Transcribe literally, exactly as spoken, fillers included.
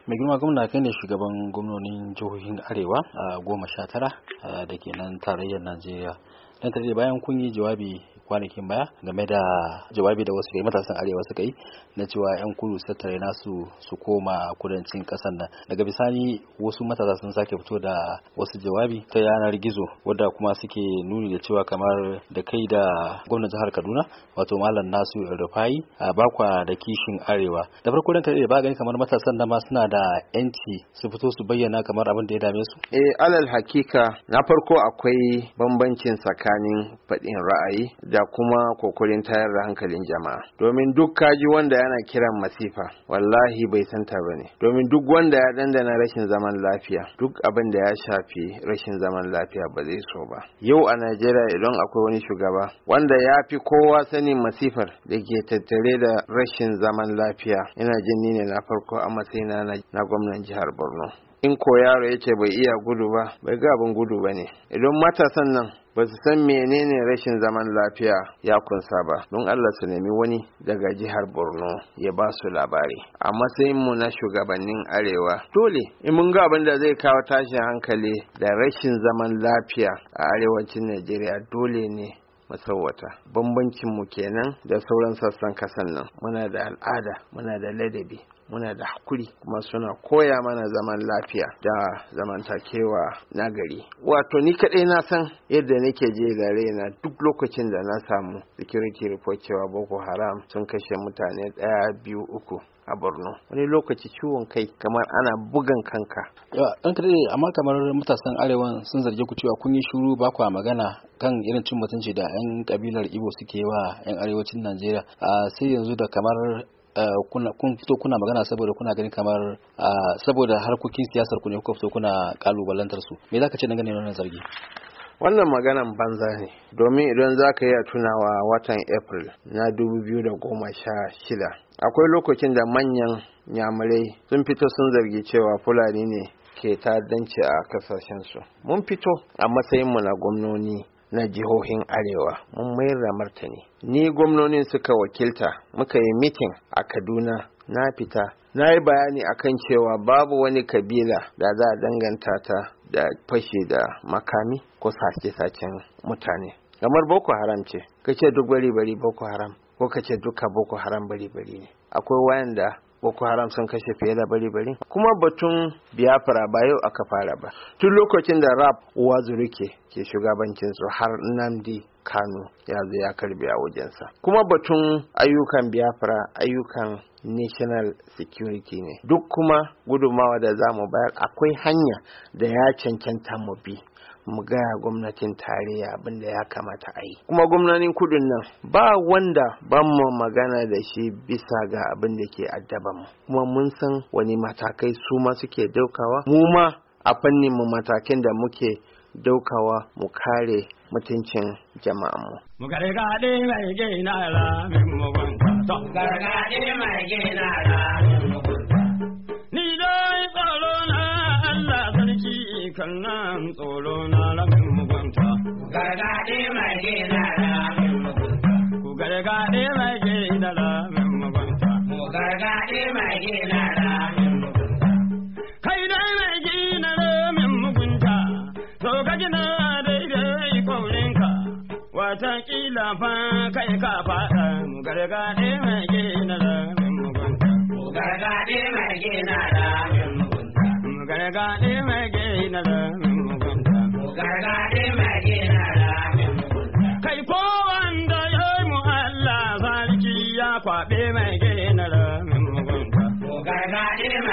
Mai girma gwamna kai ne shugaban gwamnonin jihohin Arewa a goma sha tara da ke nan tarayyar Najeriya. Dan tare bayan kun yi jawabi kwanakin baya game da jawabi da wasu matasan Arewa suka yi na cewa 'yan kudu su tattare nasu su koma kudancin ƙasar nan. Daga bisani wasu matasa sun sake fito da wasu jawabi ta yanar gizo wadda kuma suke nuni da cewa kamar da kai da gwamnan jihar Kaduna wato Malam Nasu Rufai a bakwa da kishin Arewa. Da farko dan tare ba gani kamar matasan nan ma suna da yanci su fito su bayyana kamar abin da ya dame su. Eh alal hakika na farko akwai bambancin tsakanin faɗin ra'ayi da kuma kokarin tayar da hankalin jama'a. Domin duk kaji wanda yana kiran masifa wallahi bai santa bane. Domin duk wanda ya dandana rashin zaman lafiya duk abin da ya shafi rashin zaman lafiya ba zai so ba. Yau a Najeriya idan akwai wani shugaba wanda ya fi kowa sanin masifar da ke tattare da rashin zaman lafiya, ina jin ni ne na farko a matsayina na gwamnan jihar Borno. In ko yaro yace bai iya gudu ba, bai ga abin gudu ba ne. Idan matasan nan ba su san menene rashin zaman lafiya ya kunsa ba, don Allah su nemi wani daga jihar Borno ya ba su labari. A matsayin mu na shugabannin Arewa, dole in mun ga abin da zai kawo tashin hankali da rashin zaman lafiya a arewacin Najeriya, dole ne masauwata. Bambancin mu kenan da sauran sassan kasan nan. Muna da al'ada, muna da ladabi, muna da hakuri, kuma suna koya mana zaman lafiya da zamantakewa na gari. Wato ni kadai na san yadda nake je da raina duk lokacin da na samu security report cewa Boko Haram sun kashe mutane ɗaya biyu uku a Borno. Wani lokaci ciwon kai kamar ana bugan kanka. Ya dan kare amma kamar matasan Arewa sun zarge ku cewa kun yi shiru ba ku magana kan irin cin mutunci da yan kabilar Igbo suke wa yan arewacin Najeriya. Sai yanzu da kamar Uh, kuna kun fito kuna magana saboda kuna ganin kamar uh, saboda harkokin siyasar ku ne kuka fito kuna kalubalantar su. Me zaka ce dangane da wannan zargi? Wannan maganan banza ne, domin idan zaka iya tunawa watan April na dubu biyu da goma sha shida akwai lokacin da manyan nyamurai sun fito sun zargi cewa Fulani ne ke ta'addanci a kasashen su. Mun fito a matsayin mu na gwamnoni na jihohin Arewa mun mayar da martani. Ni gwamnonin suka wakilta muka yi mitin a Kaduna, na fita na yi bayani akan cewa babu wani kabila da za a danganta ta da fashe da makami ko sace-sacen mutane. Kamar Boko Haram ce, kace duk bari bari Boko Haram ko kace duka Boko Haram bari bari ne. Akwai wayanda Boko Haram sun kashe fiye da bari-bari. Kuma batun Biafra ba yau aka fara ba. Tun lokacin da Rap Uwazuri ke ke shugabancin su har Nnamdi Kanu ya zo ya karbi a wajensa. Kuma batun ayyukan Biafra ayyukan national security ne. Duk kuma gudumawa da za mu bayar akwai hanya da ya cancanta mu bi. Mu gaya gwamnatin tarayya abin da ya kamata a yi. Kuma gwamnatin kudin nan ba wanda ban mu magana da shi bisa ga abin da ke addaban mu. Kuma mun san wani matakai su ma suke daukawa. Mu ma a fannin mu matakin da muke daukawa mu kare mutuncin jama'an mu. Mu gargaɗe mai gina ra min mugunta. To gargaɗe mai gina ra min mugunta. Ni dai tsoro na Allah sarki kan nan tsoro na ramin mugunta. Ku gargaɗe mai gina ramin mugunta. Ku gargaɗe mai gina ramin mugunta. Ku gargaɗe mai gina ramin mugunta. Kai dai mai gina ramin mugunta, to ka gina daidai kaurinka, watakila fa kai ka faɗa. Mu gargaɗe mai gina ramin mugunta. Ku gargaɗe mai gina ramin mugunta. Gargaɗe mai gina ramin mugunta. Gargaɗe mai gina ramin mugunta. Kai ko wanda ya yi mu Allah sarki ya kwaɓe mai gina ramin mugunta. Gargaɗe mai